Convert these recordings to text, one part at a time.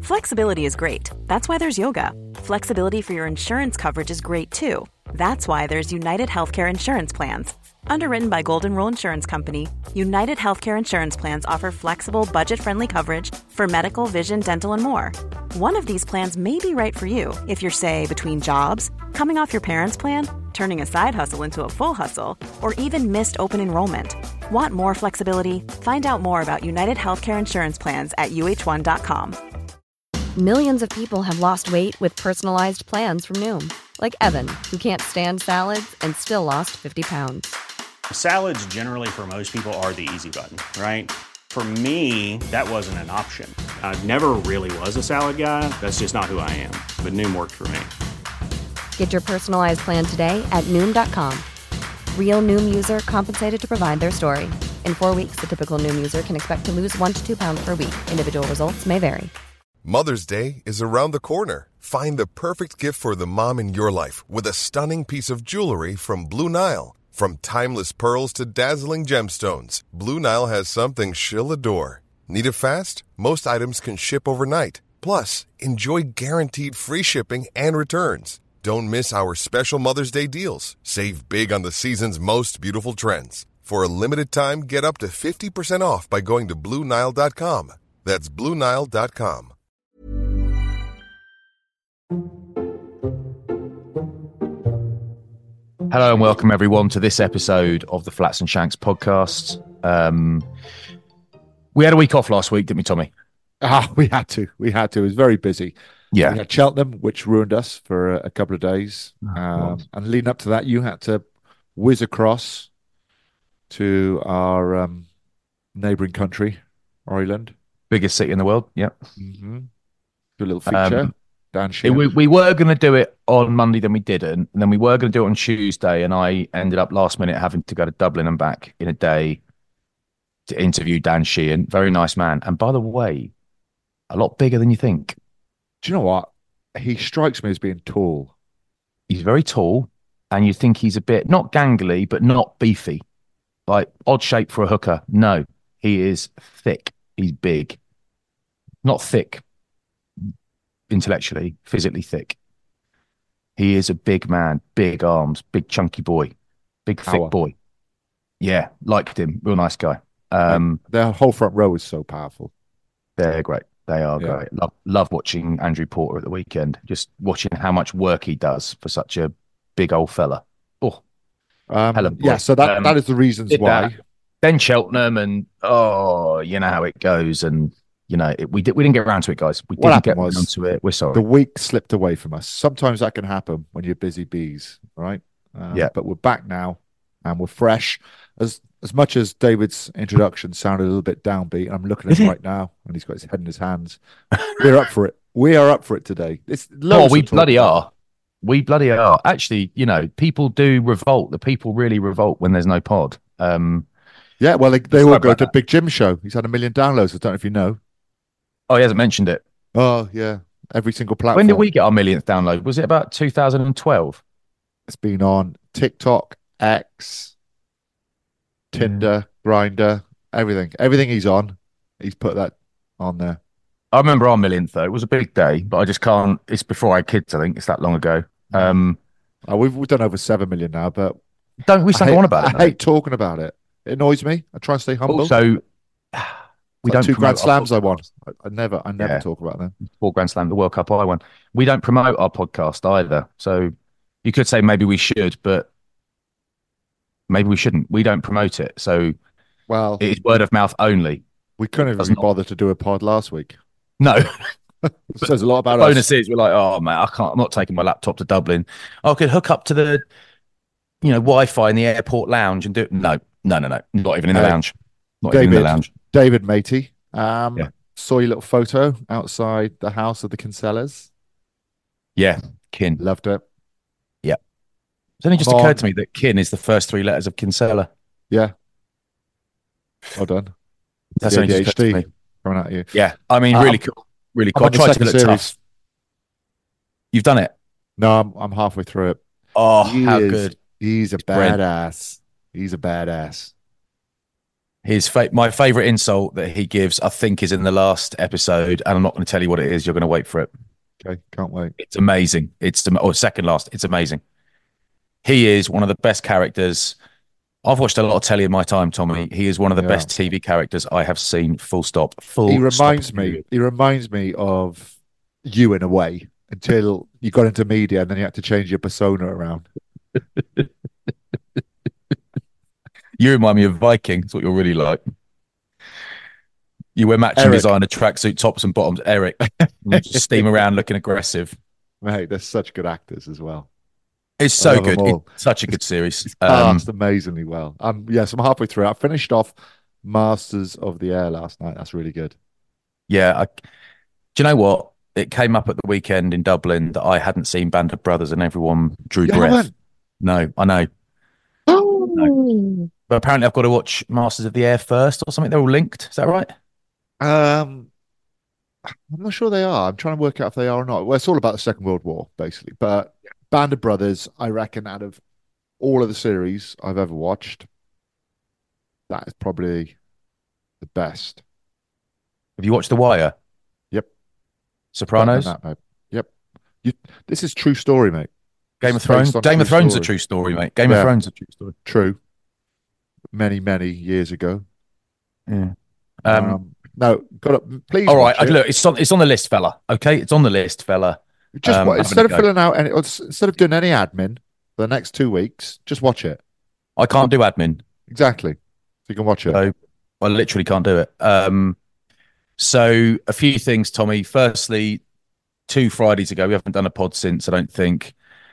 Flexibility is great. That's why there's yoga. Flexibility for your insurance coverage is great too. That's why there's United Healthcare Insurance Plans. Underwritten by Golden Rule Insurance Company, United Healthcare Insurance Plans offer flexible, budget-friendly coverage for medical, vision, dental, and more. One of these plans may be right for you if you're, say, between jobs, coming off your parents' plan, turning a side hustle into a full hustle, or even missed open enrollment. Want more flexibility? Find out more about United Healthcare Insurance Plans at uh1.com. Millions of people have lost weight with personalized plans from Noom. Like Evan, who can't stand salads and still lost 50 pounds. Salads generally for most people are the easy button, right? For me, that wasn't an option. I never really was a salad guy. That's just not who I am. But Noom worked for me. Get your personalized plan today at Noom.com. Real Noom user compensated to provide their story. In 4 weeks, the typical Noom user can expect to lose 1 to 2 pounds per week. Individual results may vary. Mother's Day is around the corner. Find the perfect gift for the mom in your life with a stunning piece of jewelry from Blue Nile. From timeless pearls to dazzling gemstones, Blue Nile has something she'll adore. Need it fast? Most items can ship overnight. Plus, enjoy guaranteed free shipping and returns. Don't miss our special Mother's Day deals. Save big on the season's most beautiful trends. For a limited time, get up to 50% off by going to BlueNile.com. That's BlueNile.com. Hello and welcome everyone to this episode of the Flats and Shanks podcast. We had a week off last week, didn't we, Tommy? We had to. It was very busy. Yeah. We had Cheltenham, which ruined us for a couple of days. And leading up to that, you had to whiz across to our neighbouring country, Ireland. Biggest city in the world, yeah. Mm-hmm. Do a little feature. Dan Sheehan. We were going to do it on Monday, then we didn't. And then we were going to do it on Tuesday, and I ended up last minute having to go to Dublin and back in a day to interview Dan Sheehan. Very nice man. And by the way, a lot bigger than you think. Do you know what? He strikes me as being tall. He's very tall, and you think he's a bit, not gangly, but not beefy. Like, odd shape for a hooker. No, he is thick. He's big. Not thick intellectually, physically thick. He is a big man, big arms, big chunky boy, big thick boy. Yeah, liked him. Real nice guy. Their whole front row is so powerful. They're great. They are great. Love watching Andrew Porter at the weekend. Just watching how much work he does for such a big old fella. Oh, yeah. So that is the reasons why. Then Cheltenham, and you know how it goes, and you know we didn't get around to it, guys. We didn't get around to it. We're sorry. The week slipped away from us. Sometimes that can happen when you're busy bees, right? But we're back now, and we're fresh. As much as David's introduction sounded a little bit downbeat, I'm looking at him right now, and he's got his head in his hands. We're up for it. We are up for it today. We bloody are. We bloody are. Actually, you know, people do revolt. The people really revolt when there's no pod. Yeah, well, they all go to Big Jim's show. He's had 1 million downloads. I don't know if you know. Oh, he hasn't mentioned it. Oh, yeah. Every single platform. When did we get our millionth download? Was it about 2012? It's been on TikTok, X, Tinder, Grindr, everything. Everything he's on, he's put that on there. I remember our millionth, though. It was a big day, but I just can't. It's before I had kids, I think. It's that long ago. We've done over 7 million now, but don't we still go on about it? I hate talking about it. It annoys me. I try and stay humble. Also, we don't 2 Grand Slams I won. I never talk about them. 4 Grand Slam, the World Cup I won. We don't promote our podcast either. So you could say maybe we should, but maybe we shouldn't. We don't promote it. So it is word of mouth only. We couldn't even bother to do a pod last week. No. It says a lot about us. Bonus is we're like, oh man, I'm not taking my laptop to Dublin. I could hook up to the Wi-Fi in the airport lounge and do it. No. Not even in the lounge. Even in the lounge. David Matey. Saw your little photo outside the house of the Kinsellas. Yeah, Kin. Loved it. Yeah. It's only just occurred to me that Kin is the first 3 letters of Kinsella. Yeah. Well done. That's only just occurred to me. Coming at you. Yeah. I mean, really cool. Really cool. I tried to look tough. You've done it? No, I'm halfway through it. Oh, how good. He's a badass. He's a badass. My favorite insult that he gives, I think, is in the last episode, and I'm not going to tell you what it is. You're going to wait for it. Okay, can't wait. It's amazing. Or second last. It's amazing. He is one of the best characters. I've watched a lot of telly in my time, Tommy. He is one of the best TV characters I have seen. Full stop. He reminds me of you in a way until you got into media and then you had to change your persona around. You remind me of Viking. That's what you're really like. You wear matching designer tracksuit tops and bottoms, Eric. You just steam around looking aggressive. Mate, they're such good actors as well. It's so good. It's such a good series. Cast amazingly well. Yes, I'm halfway through. I finished off Masters of the Air last night. That's really good. Yeah. Do you know what? It came up at the weekend in Dublin that I hadn't seen Band of Brothers, and everyone drew breath. No, I know. No. But apparently I've got to watch Masters of the Air first or something. They're all linked. Is that right? I'm not sure they are. I'm trying to work out if they are or not. Well, it's all about the Second World War, basically. But Band of Brothers, I reckon, out of all of the series I've ever watched, that is probably the best. Have you watched The Wire? Yep. Sopranos? That, mate. Yep. This is true story, mate. Game of Thrones? Game of Thrones is a true story, mate. Game of Thrones is a true story. True. Many, many years ago. Yeah. No, please. All right, look, it's on the list, fella. Okay, it's on the list, fella. Just instead of filling out instead of doing any admin for the next 2 weeks, just watch it. I can't do admin. Exactly. So you can watch it. So I literally can't do it. So a few things, Tommy. Firstly, 2 Fridays ago, we haven't done a pod since, I don't think.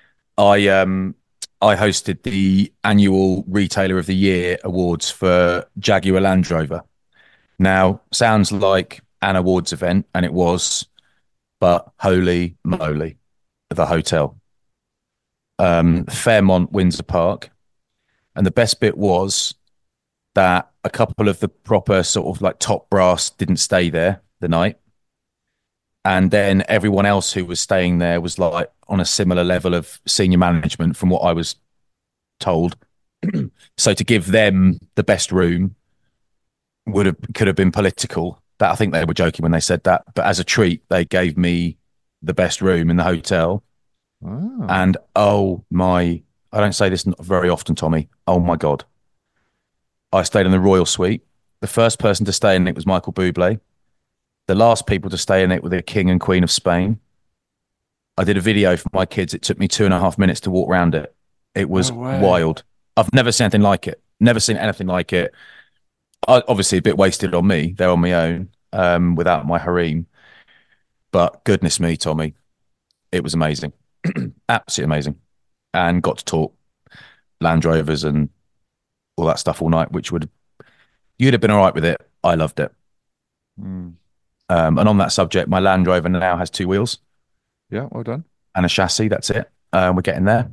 I hosted the annual Retailer of the Year awards for Jaguar Land Rover. Now, sounds like an awards event, and it was, but holy moly, the hotel. Fairmont Windsor Park. And the best bit was that a couple of the proper sort of like top brass didn't stay there the night. And then everyone else who was staying there was like on a similar level of senior management from what I was told. So to give them the best room could have been political. That I think they were joking when they said that. But as a treat, they gave me the best room in the hotel. Oh. And I don't say this very often, Tommy. Oh my God. I stayed in the Royal Suite. The first person to stay in it was Michael Bublé. The last people to stay in it were the King and Queen of Spain. I did a video for my kids. It took me 2.5 minutes to walk around it. It was wild. I've never seen anything like it. Never seen anything like it. Obviously, a bit wasted on me. They're on my own, without my harem. But goodness me, Tommy, it was amazing. Absolutely amazing. And got to talk Land Rovers and all that stuff all night, you'd have been all right with it. I loved it. And on that subject, my Land Rover now has 2 wheels. Yeah, well done. And a chassis. That's it. We're getting there.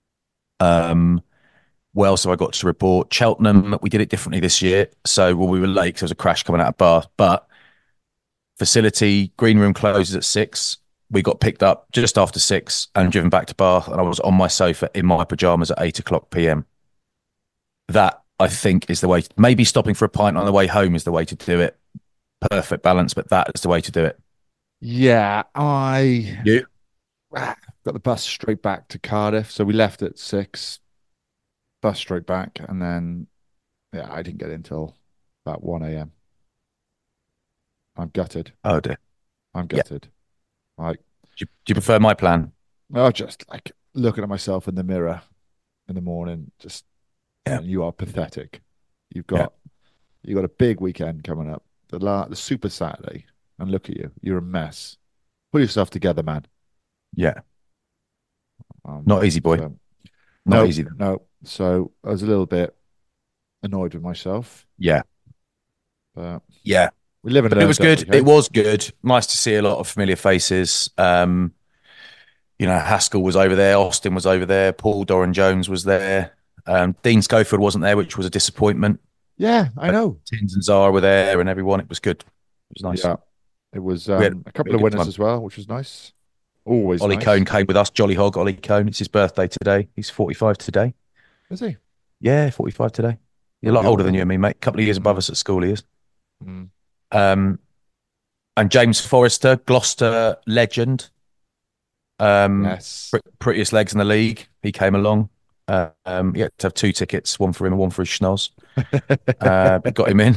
What else have I got to report? Cheltenham, we did it differently this year. So we were late because there was a crash coming out of Bath. But facility, green room closes at 6. We got picked up just after 6 and driven back to Bath. And I was on my sofa in my pajamas at 8:00 p.m. That, I think, is the way. Maybe stopping for a pint on the way home is the way to do it. Perfect balance, but that is the way to do it. Yeah, You? Got the bus straight back to Cardiff. So we left at 6, bus straight back. And then, I didn't get in until about 1 a.m. I'm gutted. Oh, dear. I'm gutted. Do you prefer my plan? Oh, just like looking at myself in the mirror in the morning, just you are pathetic. You've got a big weekend coming up, the Super Saturday, and look at you. You're a mess. Pull yourself together, man. Yeah. Not easy, boy. Not easy. No. So I was a little bit annoyed with myself. Yeah. But yeah. We live in it was good. It was good. Nice to see a lot of familiar faces. Haskell was over there. Austin was over there. Paul Doran Jones was there. Dean Schofield wasn't there, which was a disappointment. Yeah, I know. Tins and Zara were there and everyone. It was good. It was nice. Yeah. It was a couple of winners as well, which was nice. Always Ollie nice. Cohn came with us. Jolly Hog, Ollie Cohn. It's his birthday today. He's 45 today. Is he? Yeah, 45 today. You're a lot older than you and me, mate. A couple of years above us at school, he is. Mm. And James Forrester, Gloucester legend. Yes. Prettiest legs in the league. He came along. He had to have 2 tickets, one for him and one for his schnoz. But got him in.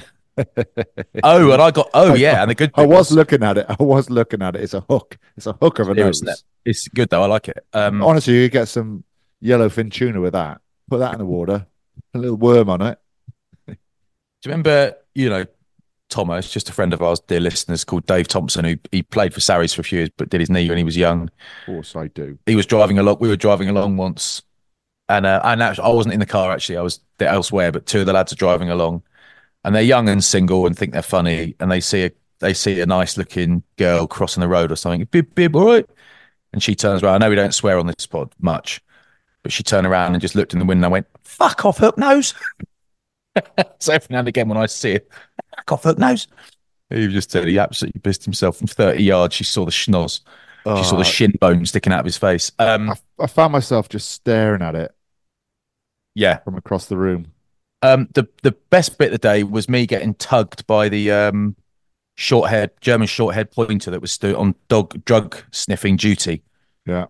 And the good I was looking at it. It's a hook. It's a hook of a nose. It's good though. I like it. Honestly, you get some yellowfin tuna with that. Put that in the water. A little worm on it. Do you remember, Thomas, just a friend of ours, dear listeners, called Dave Thompson, who he played for Sarries for a few years, but did his knee when he was young. Of course I do. He was driving along. We were driving along once. And I wasn't in the car, actually. I was elsewhere, but 2 of the lads are driving along. And they're young and single and think they're funny. And they see a nice looking girl crossing the road or something. Bib, all right? And she turns around. I know we don't swear on this pod much, but she turned around and just looked in the window and went, "Fuck off, hook nose." So every now and again when I see it, "Fuck off, hook nose." He just said he absolutely pissed himself from 30 yards. She saw the schnoz. She saw the shin bone sticking out of his face. I found myself just staring at it. Yeah. From across the room. The best bit of the day was me getting tugged by the German short-haired pointer that was still on drug sniffing duty. Yeah.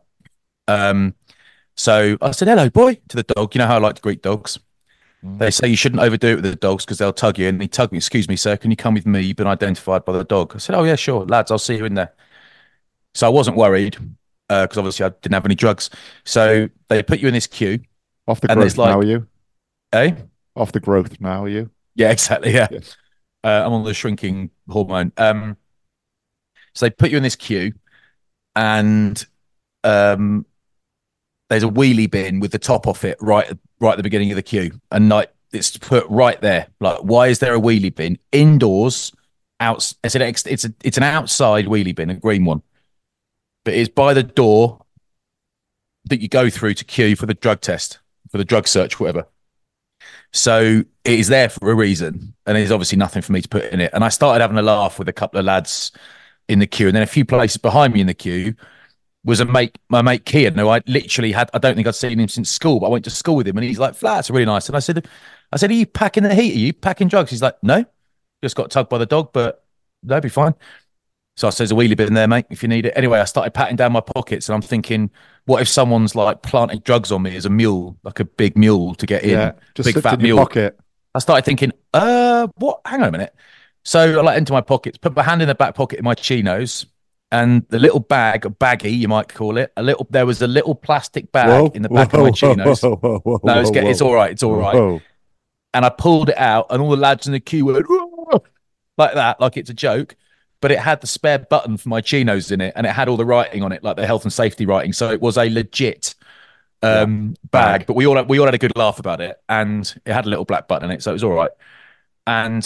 So I said, "Hello, boy," to the dog. You know how I like to greet dogs. They say you shouldn't overdo it with the dogs because they'll tug you. And he tugged me. "Excuse me, sir, can you come with me? You've been identified by the dog." I said, "Oh, yeah, sure. Lads, I'll see you in there." So I wasn't worried because obviously I didn't have any drugs. So they put you in this queue. Off the growth now, are you? Eh? Off the growth now, are you? Yeah, exactly. Yeah. Yes. I'm on the shrinking hormone. So they put you in this queue and there's a wheelie bin with the top off it right at the beginning of the queue, and like it's put right there. Like, why is there a wheelie bin indoors? It's an outside wheelie bin, a green one, but it's by the door that you go through to queue for the drug test, for the drug search, whatever. So it is there for a reason, and there's obviously nothing for me to put in it. And I started having a laugh with a couple of lads in the queue, and then a few places behind me in the queue was my mate Kian, who I literally I don't think I'd seen him since school, but I went to school with him, and he's like, "Flats are really nice." And I said, "Are you packing the heat? Are you packing drugs?" He's like, "No, just got tugged by the dog, but that'll be fine." So I said, "There's a wheelie bin there, mate, if you need it." Anyway, I started patting down my pockets, and I'm thinking, what if someone's like planting drugs on me as a mule, like a big mule to get in? Yeah, just big fat in your mule. Pocket. I started thinking, what? Hang on a minute. So I into my pockets, put my hand in the back pocket of my chinos, and the little baggie, you might call it, there was a little plastic bag in the back of my chinos. It's all right. It's all right. Whoa. And I pulled it out, and all the lads in the queue went, "Whoa," like that, like it's a joke. But it had the spare button for my chinos in it, and it had all the writing on it, like the health and safety writing. So it was a legit bag. But we all had a good laugh about it, and it had a little black button in it, so it was all right. And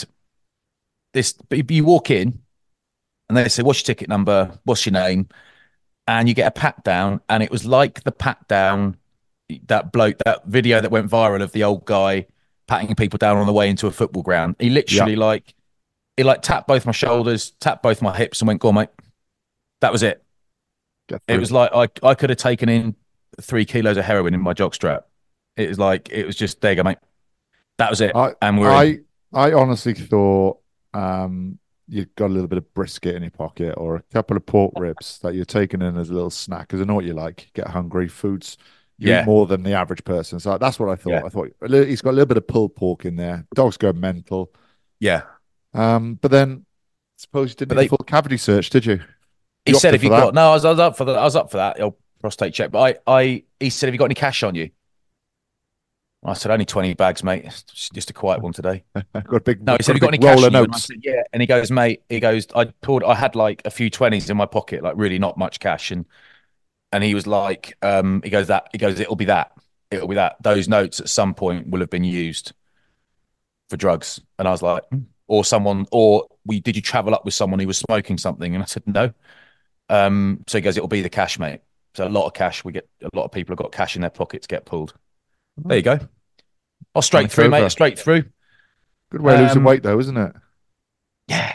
you walk in, and they say, "What's your ticket number? What's your name?" And you get a pat down, and it was like the pat down that video that went viral of the old guy patting people down on the way into a football ground. He literally he tapped both my shoulders, tapped both my hips, and went, "Go on, mate." That was it. It was like I could have taken in 3 kilos of heroin in my jockstrap. It was just, "There you go, mate." That was it. I honestly thought you'd got a little bit of brisket in your pocket or a couple of pork ribs that you're taking in as a little snack, because I know what you like. You get hungry, foods you eat more than the average person. So that's what I thought. Yeah. I thought he's got a little bit of pulled pork in there. Dogs go mental. Yeah. But then I suppose you didn't need a full cavity search, did you? He said, "If you got..." No, I was up for that. I was up for that. Prostate check. But he said, "Have you got any cash on you?" I said, "Only 20 bags, mate. It's just a quiet one today." Got a big. No, he said, "Have you got any cash on you?" And I said, "Yeah." And he goes, "Mate," I had like a few 20s in my pocket, like really not much cash. And he was like, he goes, "It'll be that. It'll be that. Those notes at some point will have been used for drugs." And I was like, did you travel up with someone who was smoking something? And I said, "No." So he goes, "It'll be the cash, mate." So a lot of cash. A lot of people have got cash in their pockets get pulled. There you go. I'll straight through, mate. Straight through. Good way of losing weight, though, isn't it? Yeah.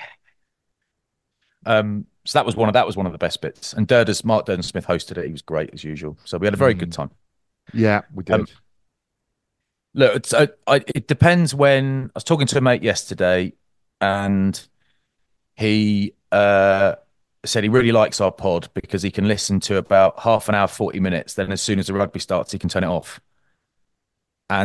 So that was one of the best bits. And Mark Durden Smith hosted it. He was great as usual. So we had a very good time. Yeah, we did. Look, it depends when I was talking to a mate yesterday, and he said he really likes our pod because he can listen to about half an hour, 40 minutes. Then, as soon as the rugby starts, he can turn it off. And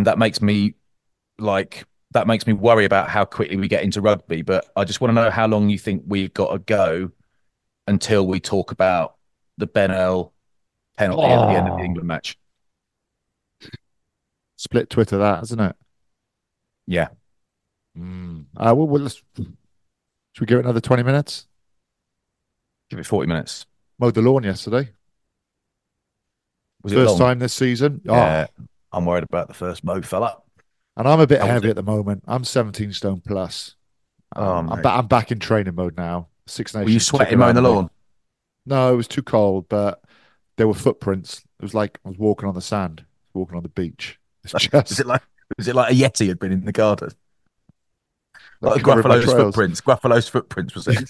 that makes me worry about how quickly we get into rugby. But I just want to know how long you think we've got to go until we talk about the Ben Earl penalty at the end of the England match. Split Twitter that, isn't it? Yeah. Should we give it another 20 minutes? Give it 40 minutes. Mowed the lawn yesterday. Was it First long? time this season. Yeah. I'm worried about the first mow fella. And I'm a bit heavy at the moment. I'm 17 stone plus. I'm back in training mode now. Six Nations. Were you sweating mowing the lawn? No, it was too cold, but there were footprints. It was like I was walking on the sand, walking on the beach. It's just... was it like a Yeti had been in the garden? Like covering my Gruffalo's trails. footprints. Gruffalo's footprints, was it?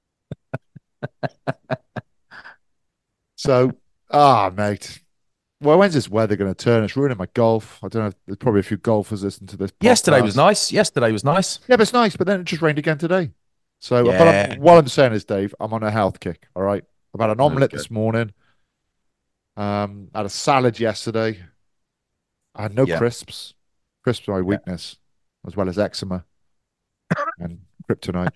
So, mate. Well, when's this weather going to turn? It's ruining my golf. I don't know. There's probably a few golfers listening to this podcast. Yesterday was nice. Yeah, but it's nice. But then it just rained again today. So, Yeah. what I'm saying is, Dave, I'm on a health kick. All right. I've had an omelette this morning. Had a salad yesterday. I had no crisps. Crisps are my weakness, as well as eczema and kryptonite.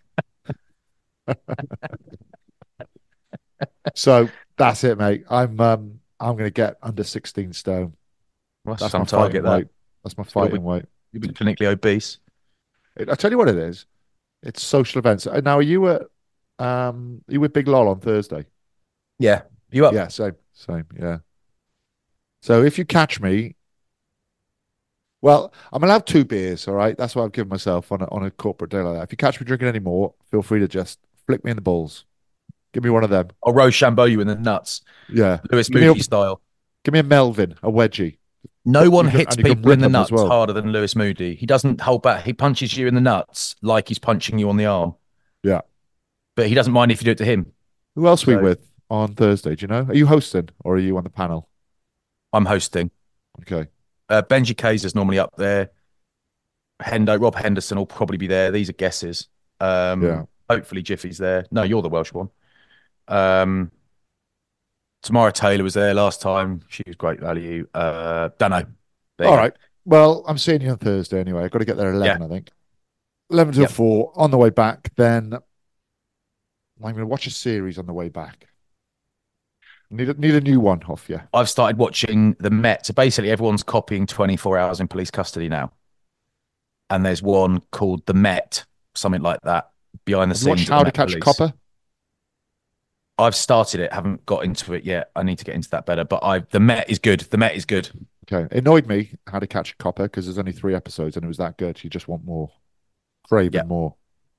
So that's it, mate. I'm going to get under 16 stone. Well, That's some my target fighting weight. That's my fighting weight. You've been clinically obese. I tell you what it is. It's social events. Now, are you with Big Lol on Thursday? Yeah. You up? Yeah, same. Yeah. So if you catch me, well, I'm allowed 2 beers. All right, that's what I've given myself on a corporate day like that. If you catch me drinking any more, feel free to just flick me in the balls. Give me one of them. I'll Rochambeau you in the nuts. Yeah, Lewis Moody style. Give me a Melvin, a wedgie. No one hits people in the nuts well. harder than Lewis Moody. He doesn't hold back. He punches you in the nuts like he's punching you on the arm. Yeah. But he doesn't mind if you do it to him. Who else are we with on Thursday? Do you know? Are you hosting or are you on the panel? I'm hosting. Okay. Benji Kaiser's normally up there. Rob Henderson will probably be there. These are guesses. Hopefully Jiffy's there. No, you're the Welsh one. Tamara Taylor was there last time. She was great value. Don't know. All right. Well, I'm seeing you on Thursday anyway. I've got to get there at 11, I think. 11 till 4. On the way back, then I'm going to watch a series on the way back. Need a new one off you. I've started watching The Met. So basically, everyone's copying 24 Hours in Police Custody now. And there's one called The Met, something like that, behind the scenes. Watched How to Catch a Copper? I've started it, haven't got into it yet. I need to get into that better. But The Met is good. The Met is good. Okay. It annoyed me, How to Catch a Copper, because there's only 3 episodes and it was that good. You just want more. Craving more.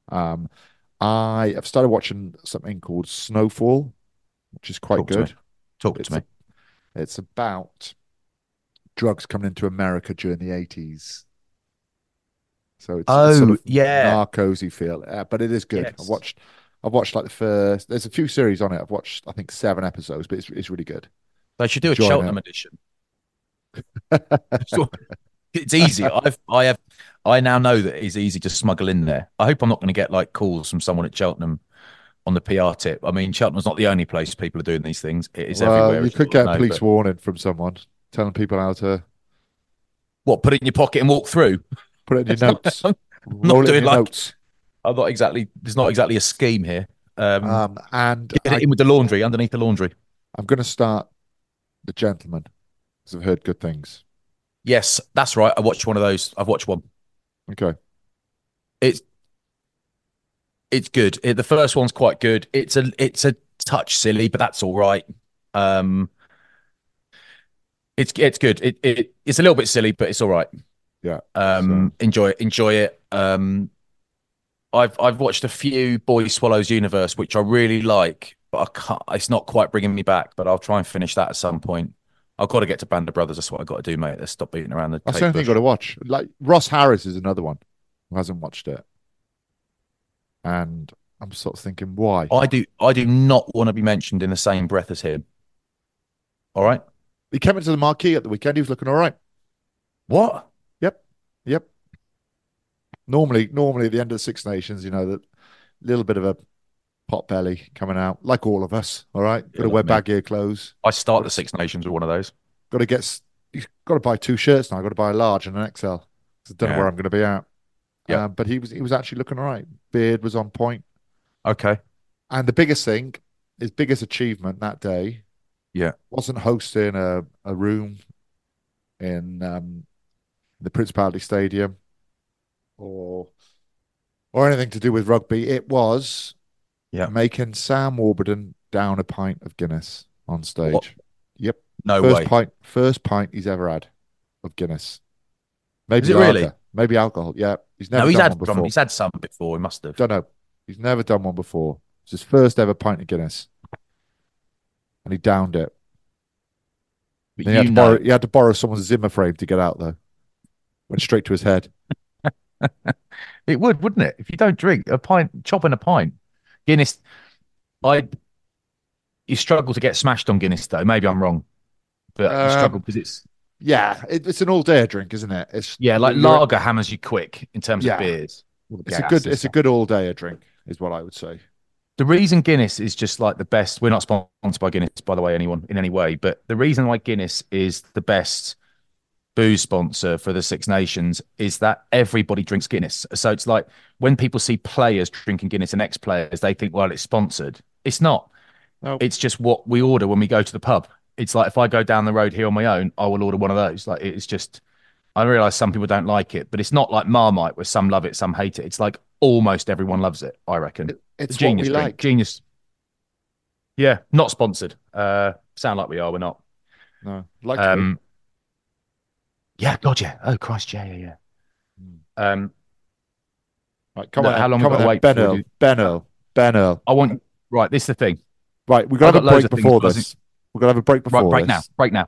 I have started watching something called Snowfall, which is quite good. Talk to me. It's about drugs coming into America during the 80s. So it's sort of narcosy feel, but it is good. Yes. I've watched like the first. There's a few series on it. I've watched I think 7 episodes, but it's really good. They should do a Cheltenham edition. It's easy. I now know that it's easy to smuggle in there. I hope I'm not going to get like calls from someone at Cheltenham on the PR tip. I mean, Cheltenham's not the only place people are doing these things. It is everywhere. You could get a police warning from someone telling people how to put it in your pocket and walk through. Put it in your notes. I'm not doing like notes. I'm not exactly. There's not exactly a scheme here. And get it in with the laundry, underneath the laundry. I'm going to start The Gentleman because I've heard good things. Yes, that's right. I watched one of those. I've watched one. Okay. It's good. The first one's quite good. It's a touch silly, but that's all right. It's good. It's a little bit silly, but it's all right. Yeah. Enjoy it. I've watched a few Boy Swallows Universe, which I really like, but I can't. It's not quite bringing me back. But I'll try and finish that at some point. I've got to get to Band of Brothers. That's what I've got to do, mate. Let's stop beating around the. That's the only thing you've got to watch. Like Ross Harris is another one who hasn't watched it, and I'm sort of thinking, why? I do not want to be mentioned in the same breath as him. All right. He came into the marquee at the weekend. He was looking all right. What? Yep. Yep. Normally at the end of the Six Nations, that little bit of a pot belly coming out, like all of us. All right, got Yeah, to like wear me. baggier clothes. I start Got the to, Six Nations with one of those. got to get. You've got to buy two shirts now. I've got to buy a large and an XL. 'Cause I don't know Yeah. where I'm going to be at. Yep. But he was actually looking all right. Beard was on point. Okay. And the biggest thing, his biggest achievement that day, Yeah. wasn't hosting a room in the Principality Stadium or anything to do with rugby. It was Yeah. making Sam Warburton down a pint of Guinness on stage. What? Yep. No First way. pint he's ever had of Guinness. Maybe Is it lager, really? maybe alcohol. Yeah, he's never No, he's done had one some. before. He's had some before. He must have. Don't know. He's never done one before. It's his first ever pint of Guinness, and he downed it. But Then he had to borrow someone's Zimmer frame to get out though. Went straight to his head. It would, wouldn't it? If you don't drink a pint, chopping a pint, Guinness. I You struggle to get smashed on Guinness though. Maybe I'm wrong, but you struggle because it's Yeah, it's an all-day drink, isn't it? It's like lager hammers you quick in terms of yeah. beers. It's a good all-day drink, is what I would say. The reason Guinness is just like the best. We're not sponsored by Guinness, by the way, anyone in any way. But the reason why Guinness is the best booze sponsor for the Six Nations is that everybody drinks Guinness. So it's like when people see players drinking Guinness and ex-players, they think, well, it's sponsored. It's not. No, It's just what we order when we go to the pub. It's like if I go down the road here on my own, I will order one of those. Like it's just, I realize some people don't like it, but it's not like Marmite where some love it, some hate it. It's like almost everyone loves it, I reckon. it's Genius what we drink. like. Genius. Yeah, not sponsored. Sound like we are. We're not. No, like to be. Yeah, God, yeah. Oh, Christ, yeah, yeah, yeah. Right, come Look, on, how long come have I on, got to wait Ben before Earl, you- Ben Earl. I want. Right, this is the thing. Right, we're gonna I've have a got loads break of things before buzzing. this. We're gonna have a break before Right, break this. now. Break now.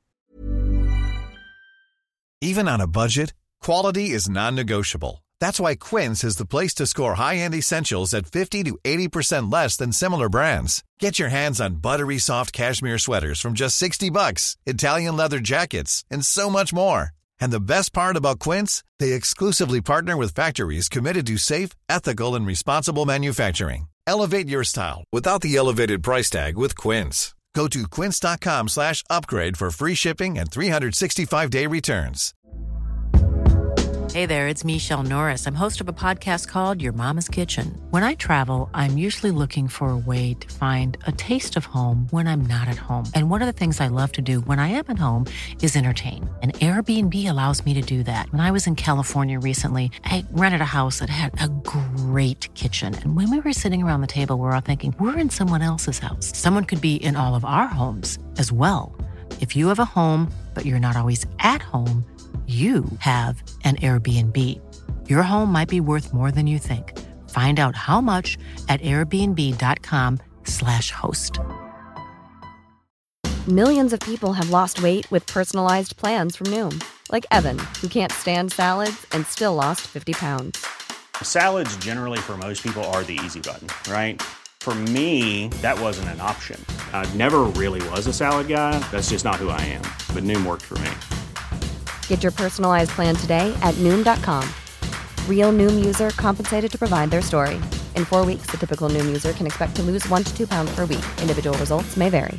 Even on a budget, quality is non-negotiable. That's why Quince is the place to score high-end essentials at 50 to 80% less than similar brands. Get your hands on buttery soft cashmere sweaters from just $60, Italian leather jackets, and so much more. And the best part about Quince, they exclusively partner with factories committed to safe, ethical, and responsible manufacturing. Elevate your style without the elevated price tag with Quince. Go to quince.com/upgrade for free shipping and 365-day returns. Hey there, it's Michelle Norris. I'm host of a podcast called Your Mama's Kitchen. When I travel, I'm usually looking for a way to find a taste of home when I'm not at home. And one of the things I love to do when I am at home is entertain. And Airbnb allows me to do that. When I was in California recently, I rented a house that had a great kitchen. And when we were sitting around the table, we were all thinking, we're in someone else's house. Someone could be in all of our homes as well. If you have a home, but you're not always at home, you have an Airbnb. Your home might be worth more than you think. Find out how much at airbnb.com/host. Millions of people have lost weight with personalized plans from Noom, like Evan, who can't stand salads and still lost 50 pounds. Salads generally for most people are the easy button, right? For me, that wasn't an option. I never really was a salad guy. That's just not who I am. But Noom worked for me. Get your personalized plan today at Noom.com. Real Noom user compensated to provide their story. In 4 weeks, the typical Noom user can expect to lose 1 to 2 pounds per week. Individual results may vary.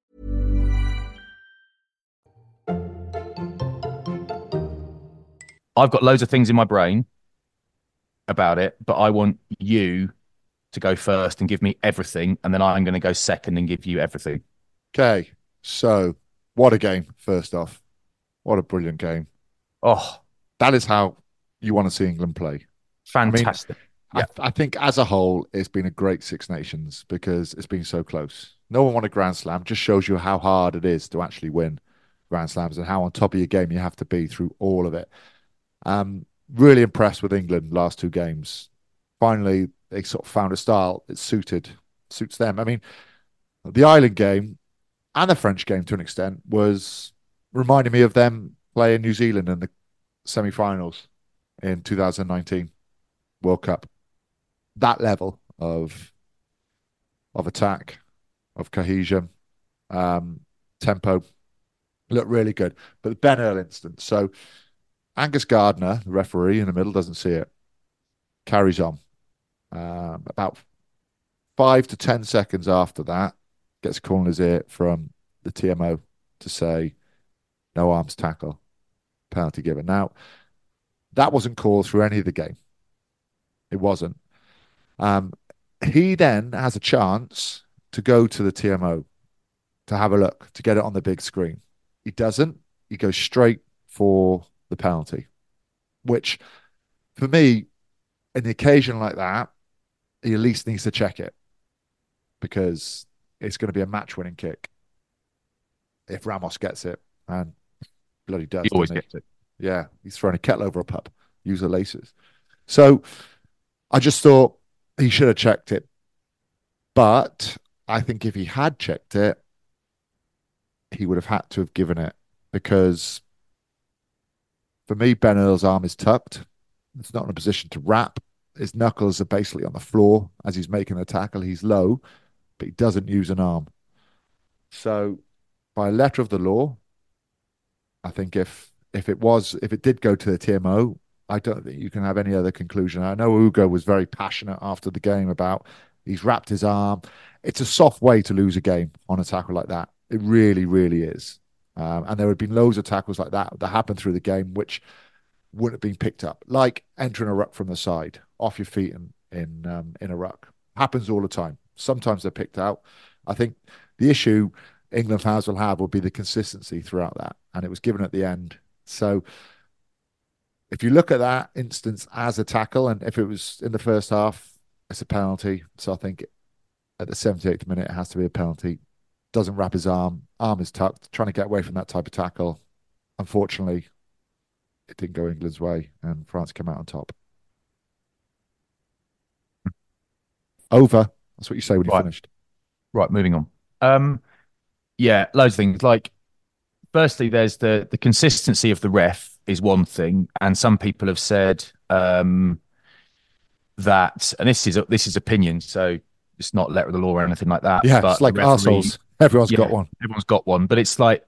I've got loads of things in my brain about it, but I want you to go first and give me everything, and then I'm going to go second and give you everything. Okay, so what a game! First off, what a brilliant game! Oh, That is how you want to see England play. fantastic. I think as a whole, it's been a great Six Nations because it's been so close. No one won a Grand Slam. Just shows you how hard it is to actually win Grand Slams and how on top of your game you have to be through all of it. Really impressed with England last two games. Finally, they sort of found a style that suits them. I mean, the Ireland game and the French game to an extent was reminding me of them playing New Zealand in the semi-finals in 2019 World Cup. That level of attack, of cohesion, tempo looked really good. But the Ben Earl instance. So Angus Gardner, the referee in the middle, doesn't see it. Carries on. About 5 to 10 seconds after that, gets a call in his ear from the TMO to say, no arms tackle, penalty given. Now, that wasn't called through any of the game. It wasn't. He then has a chance to go to the TMO to have a look, to get it on the big screen. He doesn't. He goes straight for the penalty, which for me, in the occasion like that, he at least needs to check it because it's going to be a match-winning kick if Ramos gets it, and bloody does. He always gets it. Yeah, he's throwing a kettle over a pub. Use the laces. So I just thought he should have checked it. But I think if he had checked it, he would have had to have given it, because for me, Ben Earl's arm is tucked. It's not in a position to wrap. His knuckles are basically on the floor as he's making the tackle. He's low, but he doesn't use an arm. So by letter of the law, I think if it did go to the TMO, I don't think you can have any other conclusion. I know Ugo was very passionate after the game about he's wrapped his arm. It's a soft way to lose a game on a tackle like that. It really, really is. And there have been loads of tackles like that happened through the game which wouldn't have been picked up, like entering a ruck from the side, off your feet in a ruck. Happens all the time. Sometimes they're picked out. I think the issue England fans will have will be the consistency throughout that, and it was given at the end. So if you look at that instance as a tackle, and if it was in the first half, it's a penalty. So I think at the 78th minute, it has to be a penalty. Doesn't wrap his arm is tucked, trying to get away from that type of tackle. Unfortunately, it didn't go England's way, and France came out on top. Over. That's what you say when you finished. Right, moving on. Yeah, loads of things. Like, firstly, there's the consistency of the ref is one thing, and some people have said that, and this is opinion, so it's not letter of the law or anything like that. Yeah, but it's like arseholes. Everyone's got one. Everyone's got one, but it's like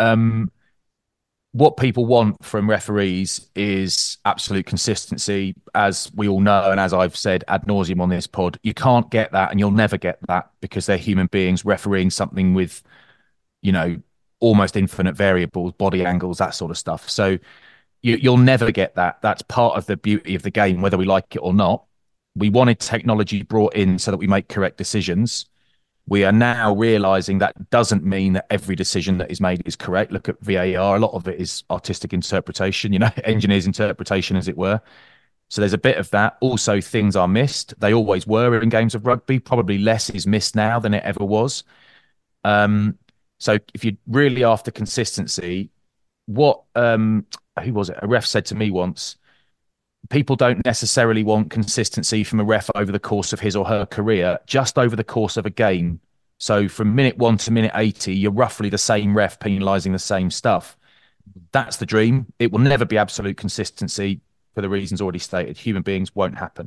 what people want from referees is absolute consistency, as we all know, and as I've said ad nauseum on this pod. You can't get that, and you'll never get that, because they're human beings refereeing something with, almost infinite variables, body angles, that sort of stuff. So you'll never get that. That's part of the beauty of the game, whether we like it or not. We wanted technology brought in so that we make correct decisions. We are now realizing that doesn't mean that every decision that is made is correct. Look at VAR. A lot of it is artistic interpretation, engineers' interpretation, as it were. So there's a bit of that. Also, things are missed. They always were in games of rugby. Probably less is missed now than it ever was. So if you're really after consistency, who was it? A ref said to me once, people don't necessarily want consistency from a ref over the course of his or her career, just over the course of a game. So from minute 1 to minute 80, you're roughly the same ref penalising the same stuff. That's the dream. It will never be absolute consistency for the reasons already stated. Human beings won't happen.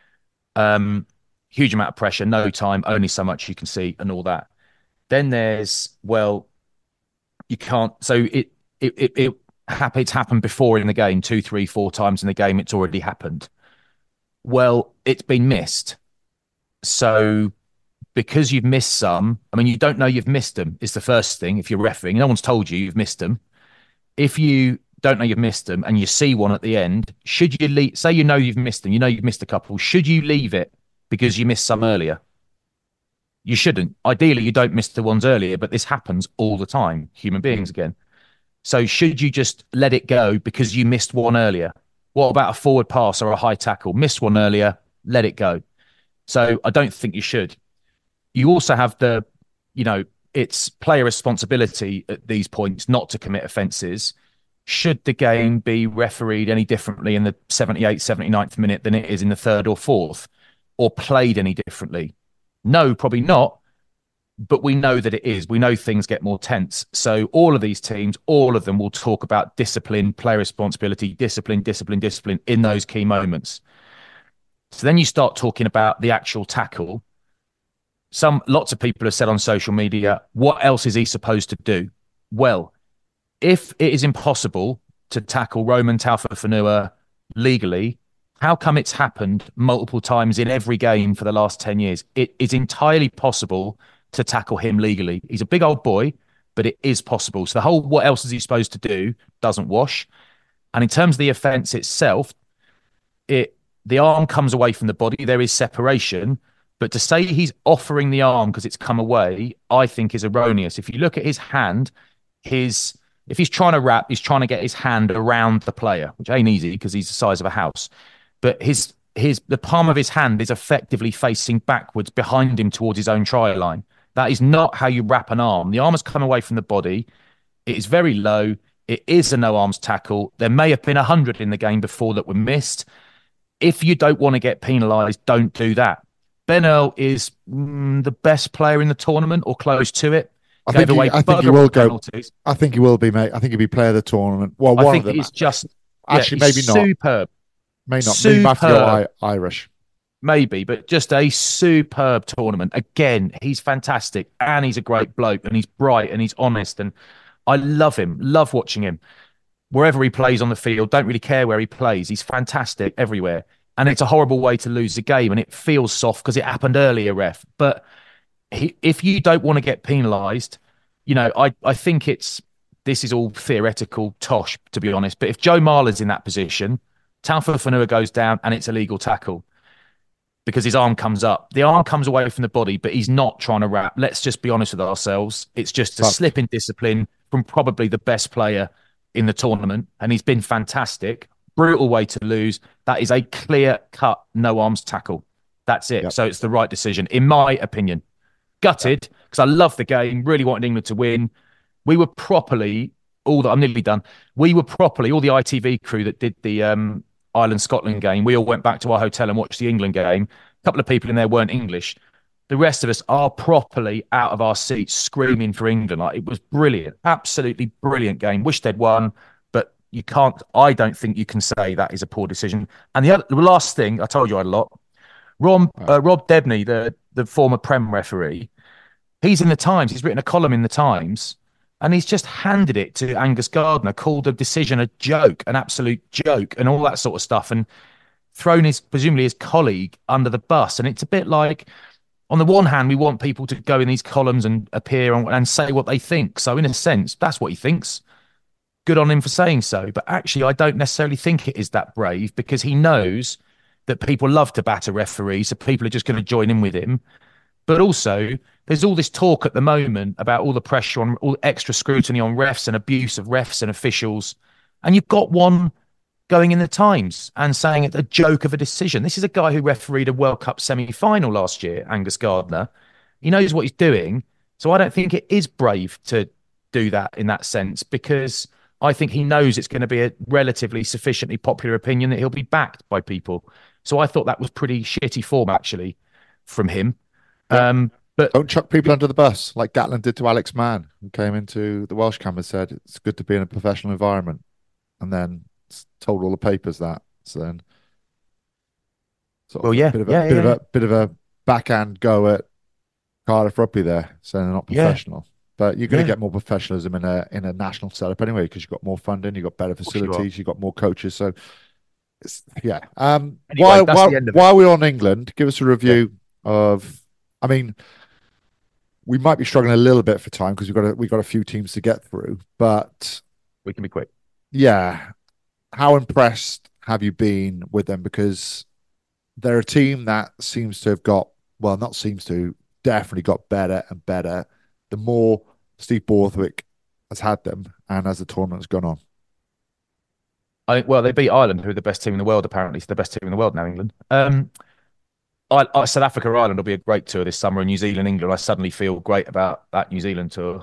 Huge amount of pressure, no time, only so much you can see, and all that. Then there's, you can't. So it's happened before in the game, 2, 3, 4 times in the game. It's already happened. Well, it's been missed. So because you've missed some, you don't know you've missed them is the first thing. If you're refereeing, no one's told you you've missed them. If you don't know you've missed them and you see one at the end, should you leave? Say you've missed them, you've missed a couple. Should you leave it because you missed some earlier? You shouldn't. Ideally, you don't miss the ones earlier, but this happens all the time. Human beings again. So should you just let it go because you missed one earlier? What about a forward pass or a high tackle? Missed one earlier, let it go. So I don't think you should. You also have it's player responsibility at these points not to commit offences. Should the game be refereed any differently in the 78th, 79th minute than it is in the 3rd or 4th? Or played any differently? No, probably not. But we know that it is. We know things get more tense. So all of these teams, all of them will talk about discipline, player responsibility, discipline in those key moments. So then you start talking about the actual tackle. Lots of people have said on social media, what else is he supposed to do? Well, if it is impossible to tackle Roman Taufifenua legally, how come it's happened multiple times in every game for the last 10 years? It is entirely possible to tackle him legally. He's a big old boy, but it is possible. So the whole what else is he supposed to do doesn't wash. And in terms of the offence itself, the arm comes away from the body. There is separation. But to say he's offering the arm because it's come away, I think is erroneous. If you look at his hand, if he's trying to wrap, he's trying to get his hand around the player, which ain't easy because he's the size of a house. But the palm of his hand is effectively facing backwards behind him towards his own try line. That is not how you wrap an arm. The arm has come away from the body. It is very low. It is a no arms tackle. There may have been 100 in the game before that were missed. If you don't want to get penalised, don't do that. Ben Earl is the best player in the tournament or close to it. I think he will go. I think he will be, mate. I think he'll be player of the tournament. Well, I think he's just actually maybe not superb. May not. Me, Matthew, Irish. Maybe, but just a superb tournament. Again, he's fantastic and he's a great bloke and he's bright and he's honest and I love him. Love watching him. Wherever he plays on the field, don't really care where he plays. He's fantastic everywhere. And it's a horrible way to lose the game. And it feels soft because it happened earlier, ref. But if you don't want to get penalised, I think this is all theoretical tosh, to be honest. But if Joe Marler's in that position, Taufifenua goes down and it's a legal tackle because his arm comes up. The arm comes away from the body, but he's not trying to wrap. Let's just be honest with ourselves. It's just a slip in discipline from probably the best player in the tournament. And he's been fantastic. Brutal way to lose. That is a clear-cut no-arms tackle. That's it. Yep. So it's the right decision, in my opinion. Gutted, because I love the game, really wanted England to win. We were properly, I'm nearly done. We were properly, all the ITV crew that did the Ireland-Scotland game, we all went back to our hotel and watched the England game. A couple of people in there weren't English. The rest of us are properly out of our seats, screaming for England. It was brilliant. Absolutely brilliant game. Wish they'd won. I don't think you can say that is a poor decision. And the last thing, I told you I had a lot. Rob Debney, the former Prem referee, he's in the Times. He's written a column in the Times and he's just handed it to Angus Gardner, called the decision a joke, an absolute joke and all that sort of stuff and thrown presumably his colleague under the bus. And it's a bit like, on the one hand, we want people to go in these columns and appear and say what they think. So in a sense, that's what he thinks. Good on him for saying so. But actually, I don't necessarily think it is that brave because he knows that people love to batter referees, so people are just going to join in with him. But also, there's all this talk at the moment about all the pressure on all extra scrutiny on refs and abuse of refs and officials. And you've got one going in the Times and saying it's a joke of a decision. This is a guy who refereed a World Cup semi-final last year, Angus Gardner. He knows what he's doing. So I don't think it is brave to do that in that sense because I think he knows it's going to be a relatively sufficiently popular opinion that he'll be backed by people. So I thought that was pretty shitty form, actually, from him. Yeah. But don't chuck people under the bus like Gatland did to Alex Mann, who came into the Welsh camp and said, it's good to be in a professional environment. And then told all the papers that. So then a bit of a backhand go at Cardiff Rugby there, saying they're not professional. Yeah. But you're going to get more professionalism in a national setup anyway, because you've got more funding, you've got better facilities, you've got more coaches. So, yeah. Anyway, while we're on England, give us a review of. I mean, we might be struggling a little bit for time because we've got a few teams to get through, but we can be quick. Yeah. How impressed have you been with them? Because they're a team that seems to have definitely got better and better the more Steve Borthwick has had them and as the tournament's gone on. They beat Ireland, who are the best team in the world, apparently. It's the best team in the world now, England. South Africa, Ireland will be a great tour this summer, and New Zealand, England. I suddenly feel great about that New Zealand tour.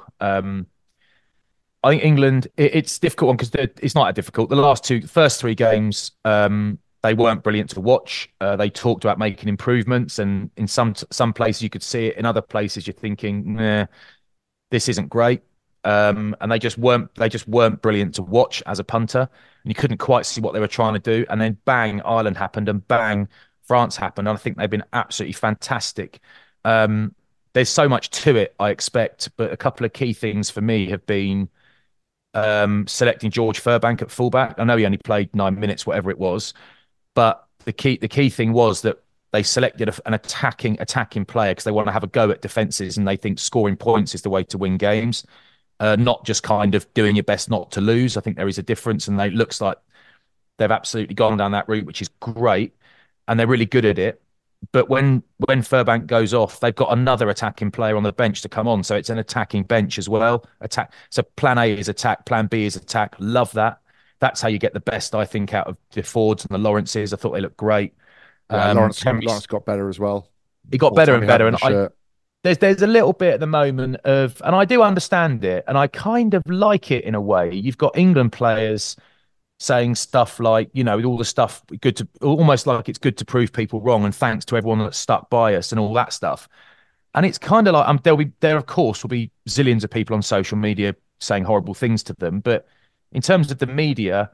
I think England, it's a difficult one because it's not that difficult. The first three games, they weren't brilliant to watch. They talked about making improvements, and in some places you could see it. In other places, you're thinking, nah, this isn't great. And they just weren't brilliant to watch as a punter. And you couldn't quite see what they were trying to do. And then bang, Ireland happened, and bang, France happened. And I think they've been absolutely fantastic. There's so much to it, I expect, but a couple of key things for me have been selecting George Furbank at fullback. I know he only played 9 minutes, whatever it was, but the key thing was that they selected an attacking player because they want to have a go at defenses and they think scoring points is the way to win games, not just kind of doing your best not to lose. I think there is a difference, and it looks like they've absolutely gone down that route, which is great, and they're really good at it. But when Furbank goes off, they've got another attacking player on the bench to come on, so it's an attacking bench as well. So plan A is attack, plan B is attack. Love that. That's how you get the best, I think, out of the Fords and the Lawrences. I thought they looked great. Lawrence got better as well. He got better and better. And there's a little bit at the moment of, and I do understand it, and I kind of like it in a way. You've got England players saying stuff like, with all the stuff, almost like it's good to prove people wrong, and thanks to everyone that stuck by us and all that stuff. And it's kind of like, there of course will be zillions of people on social media saying horrible things to them, but in terms of the media,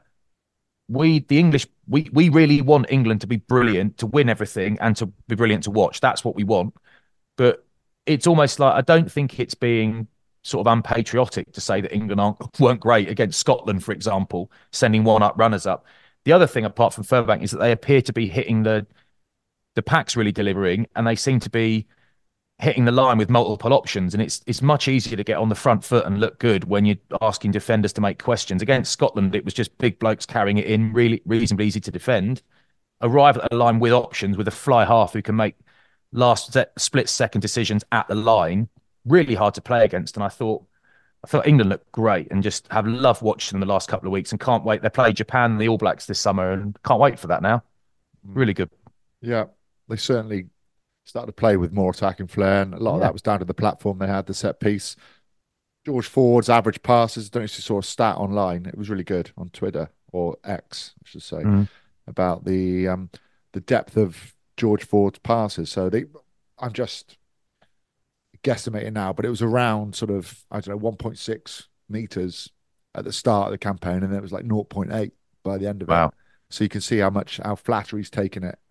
we really want England to be brilliant, to win everything, and to be brilliant to watch. That's what we want. But it's almost like, I don't think it's being sort of unpatriotic to say that England weren't great against Scotland, for example, sending one-up runners up. The other thing, apart from Furbank, is that they appear to be hitting the packs, really delivering, and they seem to be hitting the line with multiple options, and it's much easier to get on the front foot and look good when you're asking defenders to make questions. Against Scotland, it was just big blokes carrying it in, really reasonably easy to defend. Arrive at a line with options, with a fly half who can make split-second decisions at the line. Really hard to play against, and I thought England looked great, and just have loved watching them the last couple of weeks, and can't wait. They play Japan and the All Blacks this summer, and can't wait for that now. Really good. Yeah, they certainly started to play with more attacking flair, and a lot of that was down to the platform they had, the set piece. George Ford's average passes, I don't know if you saw a stat online, it was really good on Twitter, or X, I should say, about the depth of George Ford's passes. So I'm just guesstimating now, but it was around sort of, 1.6 meters at the start of the campaign, and it was like 0.8 by the end of it. So you can see how Flattery's taken it.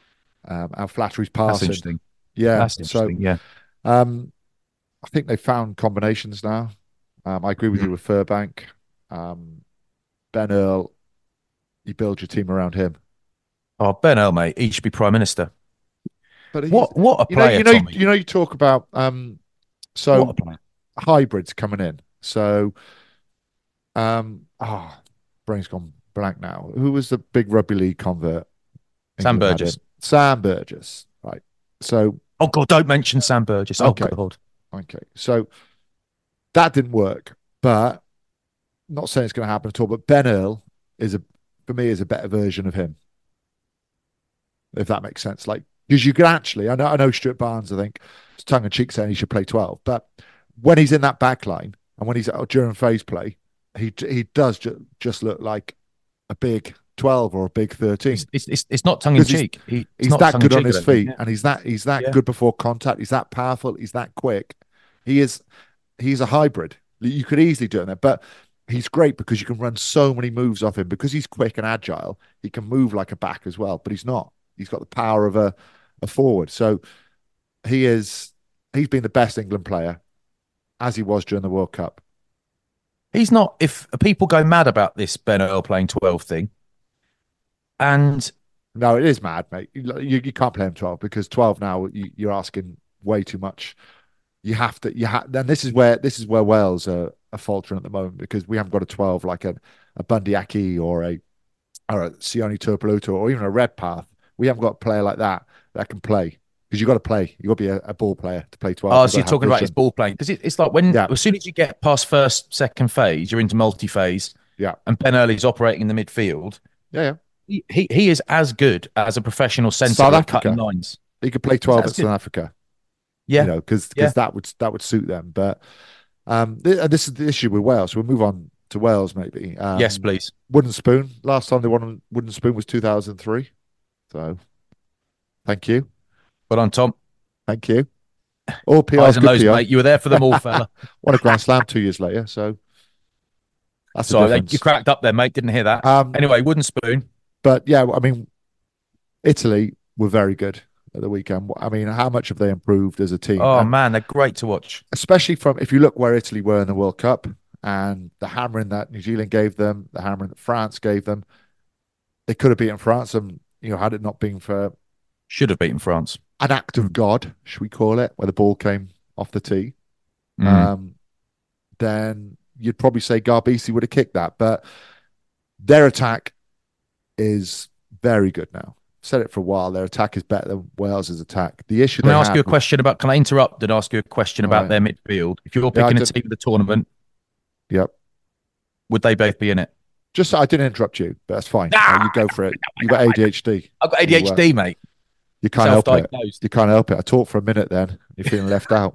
How Flattery's passing. That's interesting. Yeah. That's interesting. I think they found combinations now. I agree with you with Furbank. Ben Earl, you build your team around him. Oh, Ben Earl, mate, he should be Prime Minister. But what a player, Tommy. You talk about hybrids coming in. So, brain's gone blank now. Who was the big rugby league convert? Sam Burgess. Sam Burgess, right. So, oh God, don't mention Sam Burgess. Okay. Oh God. Okay. So that didn't work, but not saying it's going to happen at all. But Ben Earl for me, is a better version of him, if that makes sense. Like, because you could actually, I know Stuart Barnes, I think, is tongue in cheek saying he should play 12, but when he's in that back line and when he's during phase play, he does just look like a big 12 or a big 13. It's not tongue in cheek. He's that good on his feet, and he's that good before contact. He's that powerful. He's that quick. He's a hybrid. You could easily do it there, but he's great because you can run so many moves off him because he's quick and agile. He can move like a back as well, but he's not. He's got the power of a forward. So he's been the best England player as he was during the World Cup. He's not. If people go mad about this Ben Earl playing 12 thing. And no, it is mad, mate. You can't play him 12 because 12 now you're asking way too much. Then this is where Wales are faltering at the moment because we haven't got a 12 like a Bundy Aki or a Sione Tuipulotu or even a Redpath. We haven't got a player like that can play because you've got to play. You've got to be a ball player to play 12. Oh, so you're talking about his ball playing because it's like as soon as you get past first, second phase, you're into multi-phase. Yeah, and Ben Early's operating in the midfield. Yeah. He is as good as a professional centre at cutting lines. He could play 12 at South Africa. Yeah, because that would suit them. But this is the issue with Wales. We'll move on to Wales, maybe. Yes, please. Wooden Spoon. Last time they won on Wooden Spoon was 2003. So, thank you. Well done, Tom. Thank you. All PR. Eyes and lows, mate. You were there for them all, fella. Won a Grand Slam 2 years later. So that's sorry, you cracked up there, mate. Didn't hear that. Anyway, Wooden Spoon. But yeah, I mean, Italy were very good at the weekend. I mean, how much have they improved as a team? Oh, man, they're great to watch. Especially if you look where Italy were in the World Cup, and the hammering that New Zealand gave them, the hammering that France gave them, they could have beaten France. And, had it not been for should have beaten France, an act of God, should we call it, where the ball came off the tee, then you'd probably say Garbisi would have kicked that. But their attack is very good now. I've said it for a while. Their attack is better than Wales's attack. The issue. Can I ask you a question about? Can I interrupt and ask you a question about their midfield? If you're picking a team of the tournament, yep, would they both be in it? Just I didn't interrupt you, but that's fine. You go for it. You got ADHD. I've got ADHD, mate. You can't help it. You can't help it. I talked for a minute then. You're feeling left out.